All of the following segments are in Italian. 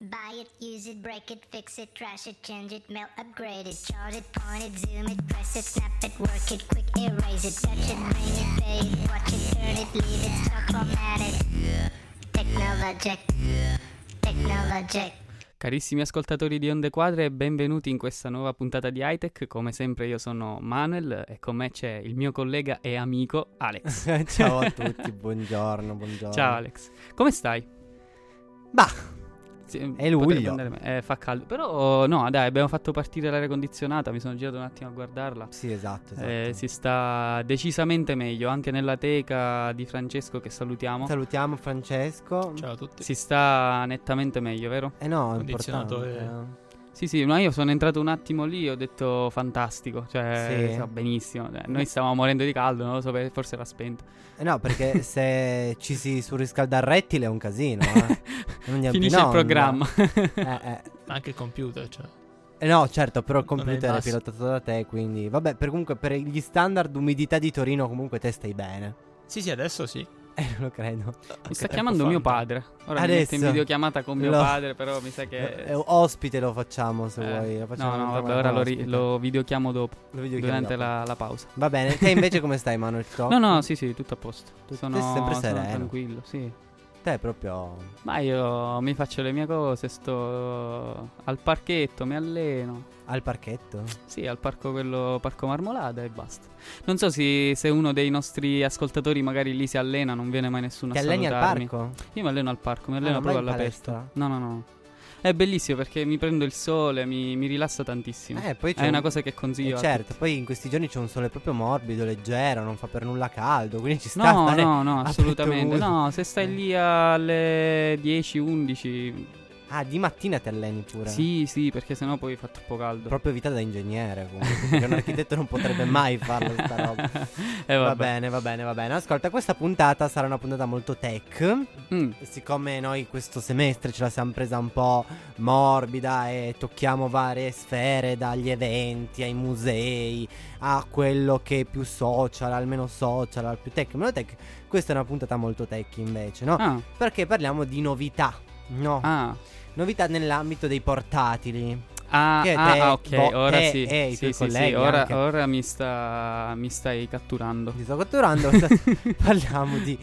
Buy it, use it, break it, fix it, trash it, change it, melt, upgrade it, chart it, point it, zoom it, press it, snap it, work it, quick erase it, touch it, bring it, pay it, watch it, turn it, leave it, stop, format it. Technologic. Carissimi ascoltatori di Onde Quadre, benvenuti in questa nuova puntata di Hightech. Come sempre io sono Manuel e con me c'è il mio collega e amico Alex. Ciao a tutti, buongiorno. Ciao Alex, come stai? Bah, è luglio. Fa caldo, però no dai, abbiamo fatto partire l'aria condizionata, mi sono girato un attimo a guardarla. Sì, esatto. Si sta decisamente meglio, anche nella teca di Francesco che salutiamo. Salutiamo Francesco. Ciao a tutti. Si sta nettamente meglio, vero? No, è Condizionato importante. Sì, no, io sono entrato un attimo lì e ho detto fantastico, cioè Sì. so, benissimo. Noi stavamo morendo di caldo, non lo so, forse era spento. No, perché se ci si surriscalda il rettile è un casino. Non andiamo Finisce più in il programma. Anche il computer, cioè. No, certo, però il Non è il computer è massimo. pilotato da te, quindi vabbè, comunque per gli standard umidità di Torino comunque te stai bene. Sì, adesso sì. Non lo credo. Mi sta chiamando mio padre. Ora mi metto in Adesso. videochiamata con mio padre, però mi sa che... Ospite lo facciamo se vuoi. Lo facciamo No, vabbè, entrare ora ospite. lo videochiamo dopo, Lo videochiamo durante dopo. la pausa. Va bene, te invece come stai, Manuel? No, sì, tutto a posto. Tu Sono sei sempre sono sereno. tranquillo, sì. Te proprio... Ma io mi faccio le mie cose, sto al parchetto, mi alleno. Al parchetto? Sì, al parco Parco Marmolada e basta. Non so se uno dei nostri ascoltatori magari lì si allena, non viene mai nessuno Ti a alleni al salutarmi. parco? Io mi alleno al parco, mi alleno non proprio vai in all'aperto. palestra? No. È bellissimo perché mi prendo il sole, mi rilassa tantissimo. Poi c'è È una cosa che consiglio a certo, tutti. poi in questi giorni c'è un sole proprio morbido, leggero, non fa per nulla caldo, quindi ci sta a No, stare no, a assolutamente. petto nudo. No, se stai lì alle 10, 11. Ah, di mattina ti alleni pure? Sì, perché sennò poi fa troppo caldo. Proprio vita da ingegnere comunque, perché un architetto non potrebbe mai farlo sta roba. Va bene. Ascolta, questa puntata sarà una puntata molto tech. Siccome noi questo semestre ce la siamo presa un po' morbida e tocchiamo varie sfere, dagli eventi ai musei a quello che è più social, almeno social, al più tech, meno tech, questa è una puntata molto tech invece, no? Ah. Perché parliamo di novità, no? Novità nell'ambito dei portatili. Che te, ok, ora te sì. e i tuoi Sì, colleghi anche. ora mi stai catturando. Ti sto catturando. Parliamo di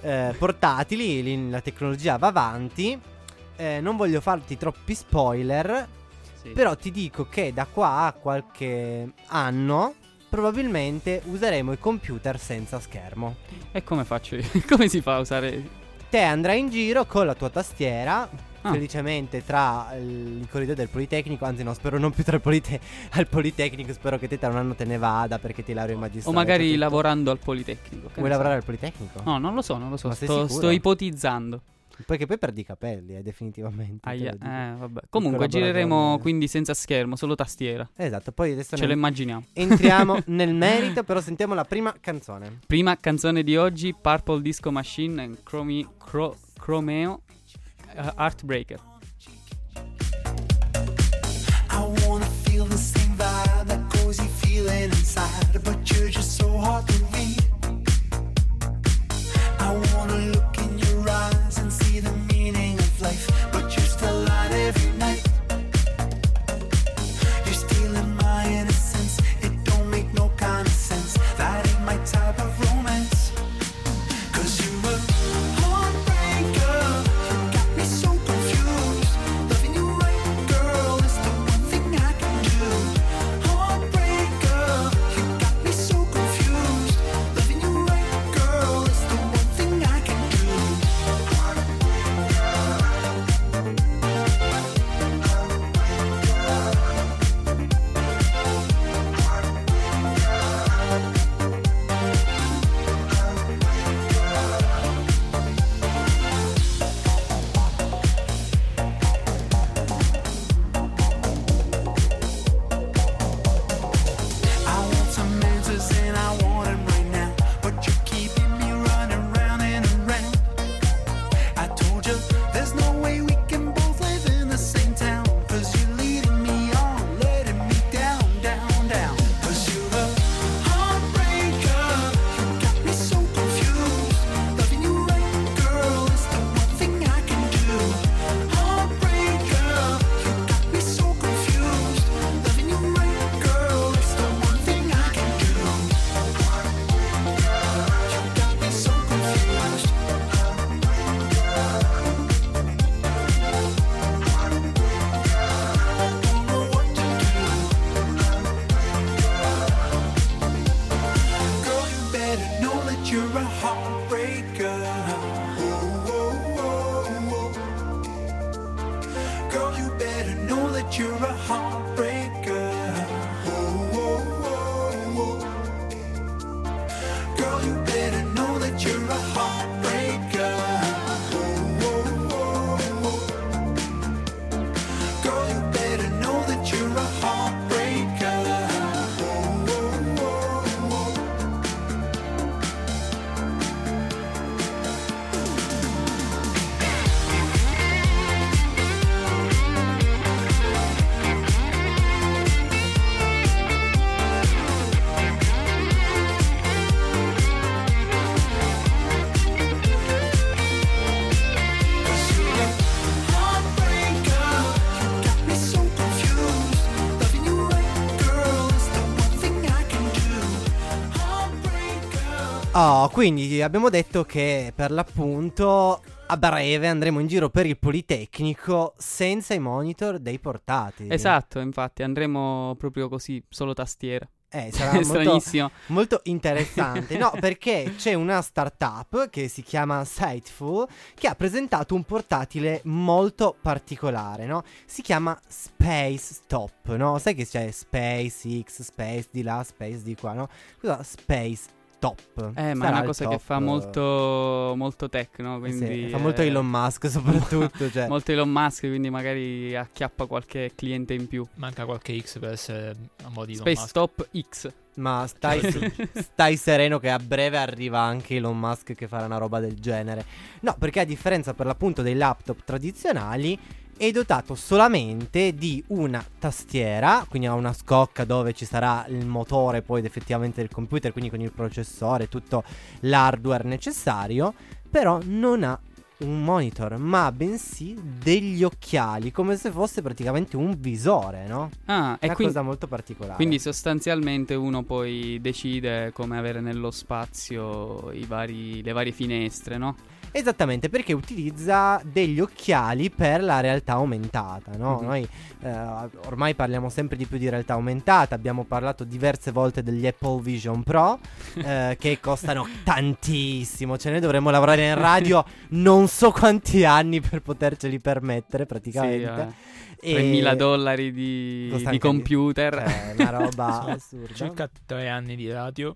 portatili, la tecnologia va avanti. Non voglio farti troppi spoiler, Sì. però ti dico che da qua a qualche anno probabilmente useremo i computer senza schermo. E come faccio io? Come si fa a usare? Te andrai in giro con la tua tastiera felicemente tra i corridoi del Politecnico. Anzi no, spero non più al Politecnico. Spero che te tra un anno te ne vada perché ti laurei in O magistrale. magari tutto. lavorando al Politecnico. che Vuoi ne lavorare al Politecnico? so. No, non lo so. Ma sei Sto sicuro? ipotizzando. Perché poi perdi i capelli, definitivamente. te Aia, lo dico. vabbè. Comunque gireremo collaboratore. quindi senza schermo, solo tastiera. Esatto, poi adesso Ce lo immaginiamo. entriamo nel merito, però sentiamo la prima canzone. Prima canzone di oggi, Purple Disco Machine and Chromeo, Heartbreaker. I wanna feel the same vibe, that cozy feeling inside, but you're just so hard to read. I wanna look in your eyes and see the meaning of life, but you're still lying every night. You're stealing my innocence, it don't make no kind of sense. That ain't my type of romance. 'Cause you're a heartbreaker, you got me so confused. Loving you right, girl, is the one thing I can do. Heartbreaker, you got me so confused. Loving you right, girl, is the one thing I can do. you're a heartbreaker. Oh, oh, oh, oh. Girl, you better know that you're a heartbreaker. Oh, oh, oh, oh. Girl, you better know that you're a heartbreaker. Oh, oh, oh, oh. Oh, quindi abbiamo detto che per l'appunto a breve andremo in giro per il Politecnico senza i monitor dei portatili. Esatto, infatti andremo proprio così, solo tastiera. Sarà molto, molto interessante. No, perché c'è una startup che si chiama Sightful che ha presentato un portatile molto particolare, no? Si chiama Space Top, no? Sai che c'è Space X, Space di là, Space di qua, no? Cosa Space Top. Ma è una cosa che fa molto, molto tech, no? Quindi, fa molto Elon Musk soprattutto. Cioè. Molto Elon Musk, quindi magari acchiappa qualche cliente in più. Manca qualche X per essere a mo' di Elon Space Musk. Top X. Ma stai sereno che a breve arriva anche Elon Musk che farà una roba del genere. No, perché a differenza per l'appunto dei laptop tradizionali è dotato solamente di una tastiera, quindi ha una scocca dove ci sarà il motore poi effettivamente del computer, quindi con il processore, tutto l'hardware necessario, però non ha un monitor, ma bensì degli occhiali, come se fosse praticamente un visore, no? Una cosa molto particolare. Quindi sostanzialmente uno poi decide come avere nello spazio le varie finestre, no? Esattamente, perché utilizza degli occhiali per la realtà aumentata, no? Noi ormai parliamo sempre di più di realtà aumentata. Abbiamo parlato diverse volte degli Apple Vision Pro che costano tantissimo. Cioè noi dovremmo lavorare in radio non so quanti anni per poterceli permettere praticamente. Sì, $3.000 di computer. Una roba assurda. Circa 3 anni di radio.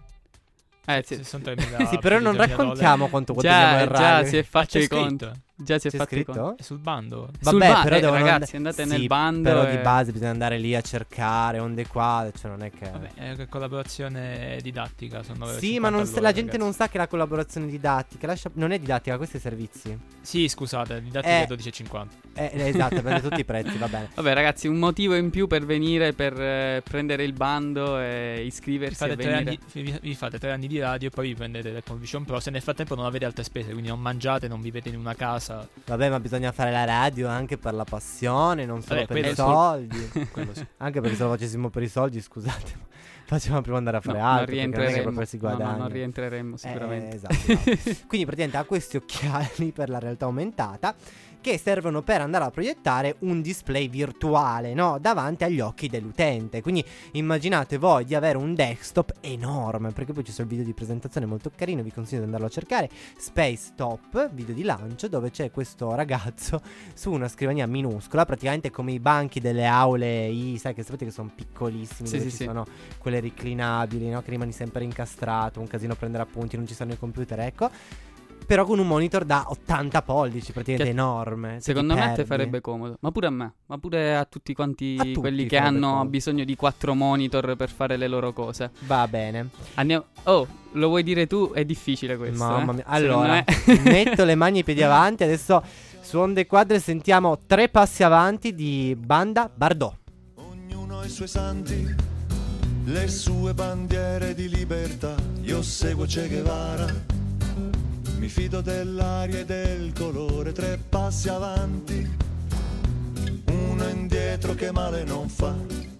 Sì. Sì, però non raccontiamo quanto guadagniamo in radio. Già si è fatto i conti. Già si è fatto scritto? È sul bando. Vabbè, però ragazzi, andate nel bando. Però di base bisogna andare lì a cercare onde qua, cioè non è che... Vabbè, è collaborazione didattica, sono sì, ma la gente non sa che la collaborazione didattica non è didattica, questi servizi. Sì, scusate, didattica è 12,50. Esatto, prende tutti i prezzi, va bene. Vabbè ragazzi, un motivo in più per venire, per prendere il bando e iscriversi e venire. Vi fate 3 anni di radio e poi vi prendete l'Apple Vision Pro. Se nel frattempo non avete altre spese, quindi non mangiate, non vivete in una casa. Vabbè, ma bisogna fare la radio anche per la passione, non solo per i sì. Soldi. Sì. Anche perché se lo facessimo per i soldi, scusate, facciamo prima andare a fare altro. Non rientreremo sicuramente. Esatto. Quindi praticamente ha questi occhiali per la realtà aumentata che servono per andare a proiettare un display virtuale, no? Davanti agli occhi dell'utente. Quindi immaginate voi di avere un desktop enorme, perché poi c'è il video di presentazione molto carino, vi consiglio di andarlo a cercare. Space Top, video di lancio, dove c'è questo ragazzo su una scrivania minuscola, praticamente come i banchi delle aule, sai che sapete che sono piccolissimi, dove ci sono quelle reclinabili, no? Che rimani sempre incastrato, un casino a prendere appunti, non ci sono i computer, ecco. Però con un monitor da 80 pollici, praticamente enorme. Secondo me te farebbe comodo. Ma pure a me. Ma pure a tutti quanti quelli che hanno comodo. Bisogno di 4 monitor per fare le loro cose. Va bene. Andiamo. Oh, lo vuoi dire tu? È difficile questo. Mamma mia. Allora, metto le mani e i piedi avanti. Adesso su Onde Quadre sentiamo 3 passi avanti di Banda Bardot. Ognuno ha i suoi santi, le sue bandiere di libertà. Io seguo Che Guevara. Mi fido dell'aria e del colore, 3 passi avanti, uno indietro che male non fa.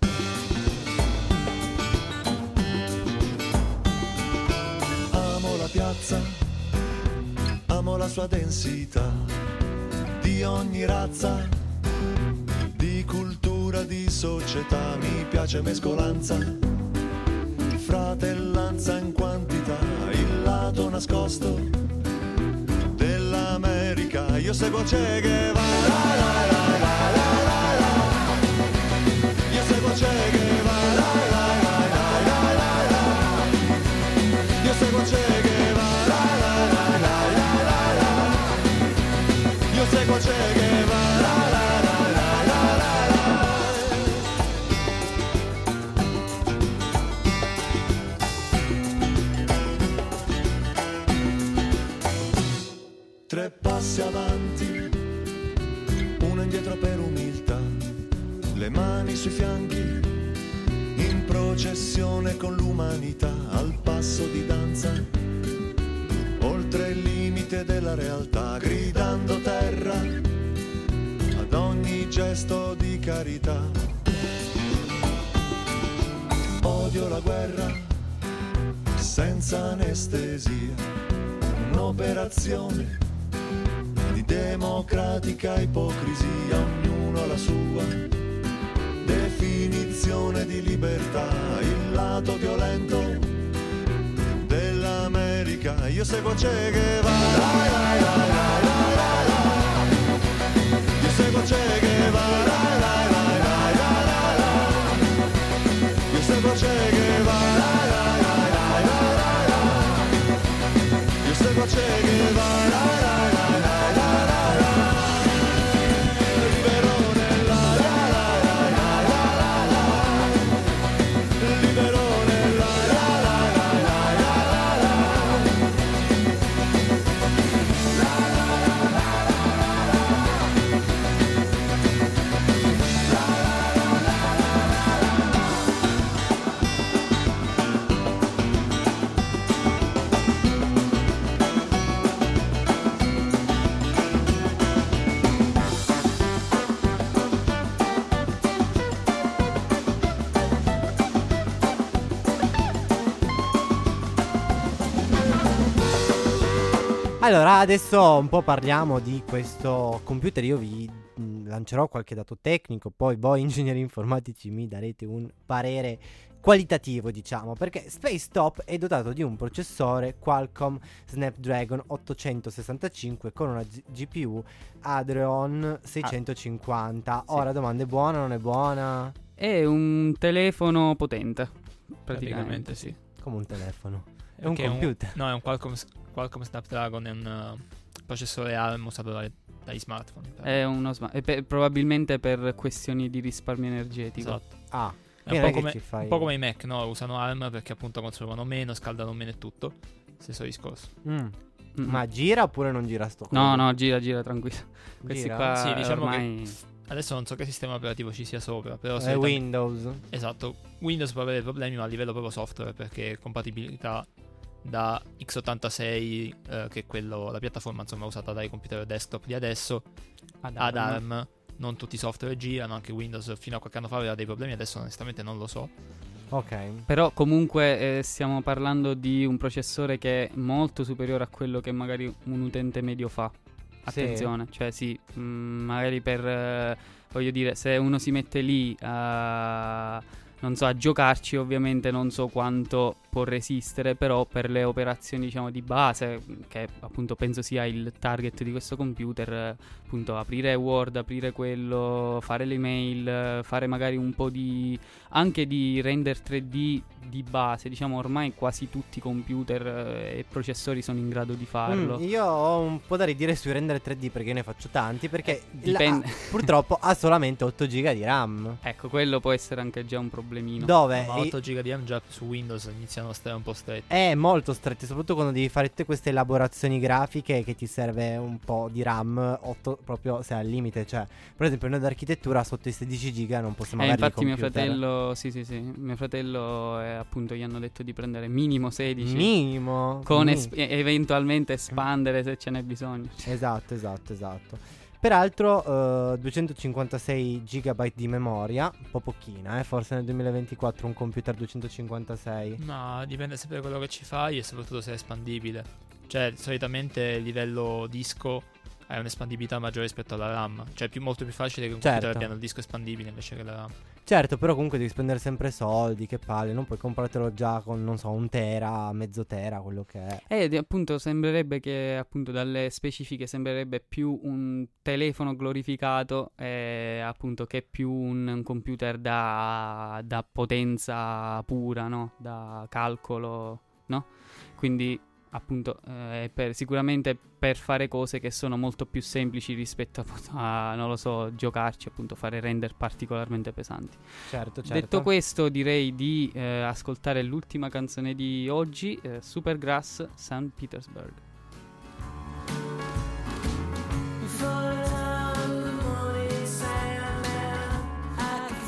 Amo la piazza, amo la sua densità, di ogni razza, di cultura, di società. Mi piace mescolanza, fratellanza in quantità, il lato nascosto dell'America. Io seguo Che Guevara, le mani sui fianchi, in processione con l'umanità, al passo di danza, oltre il limite della realtà, gridando terra ad ogni gesto di carità. Odio la guerra senza anestesia, un'operazione di democratica ipocrisia, ognuno la sua definizione di libertà, il lato violento dell'America. Io seguo Che Guevara, io seguo Che Guevara, io seguo Che Guevara, io seguo Che Guevara. Allora, adesso un po' parliamo di questo computer. Io vi lancerò qualche dato tecnico, poi voi ingegneri informatici mi darete un parere qualitativo, diciamo, perché Spacetop è dotato di un processore Qualcomm Snapdragon 865 con una GPU Adreno 650. Ora, domanda, è buona o non è buona? È un telefono potente, praticamente sì. Come un telefono. È un computer. No, è un Qualcomm Snapdragon, è un processore ARM usato dagli smartphone. È uno probabilmente per questioni di risparmio energetico. Esatto. È un po' come i Mac, no? Usano ARM perché appunto consumano meno, scaldano meno e tutto. Stesso discorso. Ma gira oppure non gira sto coso? No, gira tranquillo. Questi qua sì, diciamo ormai... che adesso non so che sistema operativo ci sia sopra, però è Windows. Esatto, Windows può avere problemi, ma a livello proprio software, perché compatibilità da x86, che è la piattaforma insomma usata dai computer desktop di adesso, ad ARM. Non tutti i software girano, anche Windows fino a qualche anno fa aveva dei problemi, adesso onestamente non lo so. Ok. Però comunque stiamo parlando di un processore che è molto superiore a quello che magari un utente medio fa. Attenzione, sì. Cioè sì, magari per, voglio dire, se uno si mette lì a giocarci, ovviamente non so quanto può resistere, però per le operazioni diciamo di base, che appunto penso sia il target di questo computer, appunto aprire Word, aprire quello, fare le mail, fare magari un po' anche di render 3D di base, diciamo ormai quasi tutti i computer e processori sono in grado di farlo. Io ho un po' da ridire sui render 3D perché io ne faccio tanti, perché purtroppo ha solamente 8 GB di RAM. Ecco, quello può essere anche già un problemino. Dove? Ma 8 GB di RAM già su Windows iniziano a stare un po' stretti. Molto stretti, soprattutto quando devi fare tutte queste elaborazioni grafiche che ti serve un po' di RAM. 8 proprio se al limite, cioè per esempio noi d'architettura sotto i 16 GB non possiamo avere infatti il computer. Mio fratello appunto gli hanno detto di prendere minimo 16. Minimo con eventualmente espandere se ce n'è bisogno. Esatto. Peraltro 256 GB di memoria, un po' pochina, forse nel 2024 un computer 256. No, dipende sempre da quello che ci fai e soprattutto se è espandibile. Cioè solitamente il livello disco hai un'espandibilità maggiore rispetto alla RAM. Cioè è molto più facile che un computer abbia il disco espandibile invece che la RAM. Certo, però comunque devi spendere sempre soldi, che palle, non puoi comprartelo già con, non so, 1 tera, mezzo tera, quello che è. Ed appunto sembrerebbe che, appunto dalle specifiche, sembrerebbe più un telefono glorificato, appunto, che più un computer da potenza pura, no? Da calcolo, no? Quindi appunto sicuramente per fare cose che sono molto più semplici rispetto a non lo so, giocarci, appunto fare render particolarmente pesanti. Certo. Detto questo, direi di ascoltare l'ultima canzone di oggi, Supergrass, St. Petersburg. For the morning sand, I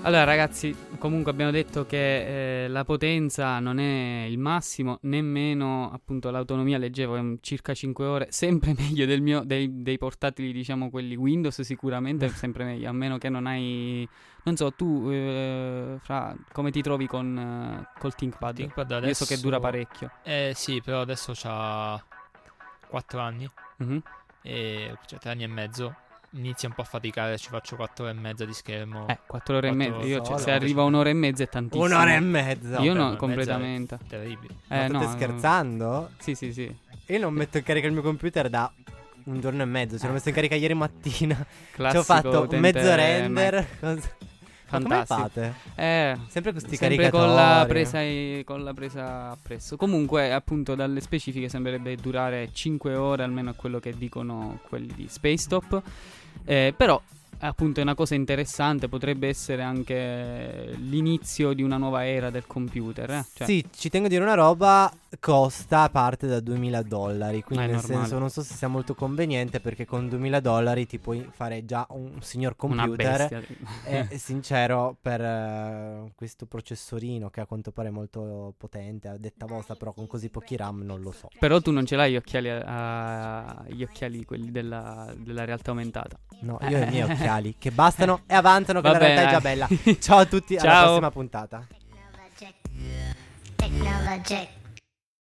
Allora ragazzi, comunque abbiamo detto che la potenza non è il massimo, nemmeno appunto l'autonomia, leggevo, è circa 5 ore, sempre meglio dei portatili, diciamo quelli Windows, sicuramente sempre meglio, a meno che non hai, non so, tu come ti trovi col ThinkPad? ThinkPad adesso... Io so che dura parecchio. Sì, però adesso c'ha 4 anni, cioè 3 anni e mezzo. Inizia un po' a faticare, ci faccio 4 ore e mezza di schermo. 4 ore e mezza. Io, se arriva un'ora e mezza è tantissimo. 1 ora e mezza. Io no, completamente. Terribile. Ma state scherzando? Sì. Io non metto in carica il mio computer da 1 giorno e mezzo. Ce l'ho messo in carica ieri mattina. Classico, ci ho fatto mezzo render. Fantastico. Come fate? Sempre con sti sempre caricatori. con la presa appresso. Comunque, appunto, dalle specifiche sembrerebbe durare 5 ore, almeno è quello che dicono quelli di Spacetop. Però appunto è una cosa interessante, potrebbe essere anche l'inizio di una nuova era del computer. Cioè, sì, ci tengo a dire una roba, costa a parte da $2000, quindi nel senso non so se sia molto conveniente, perché con $2000 ti puoi fare già un signor computer. E sincero, per questo processorino che a quanto pare è molto potente, a detta vostra, però con così pochi RAM non lo so. Però tu non ce l'hai gli occhiali quelli della realtà aumentata. No, io ho i miei occhiali che bastano e avanzano, che la realtà è già bella. Ciao a tutti, alla prossima puntata. Technologic.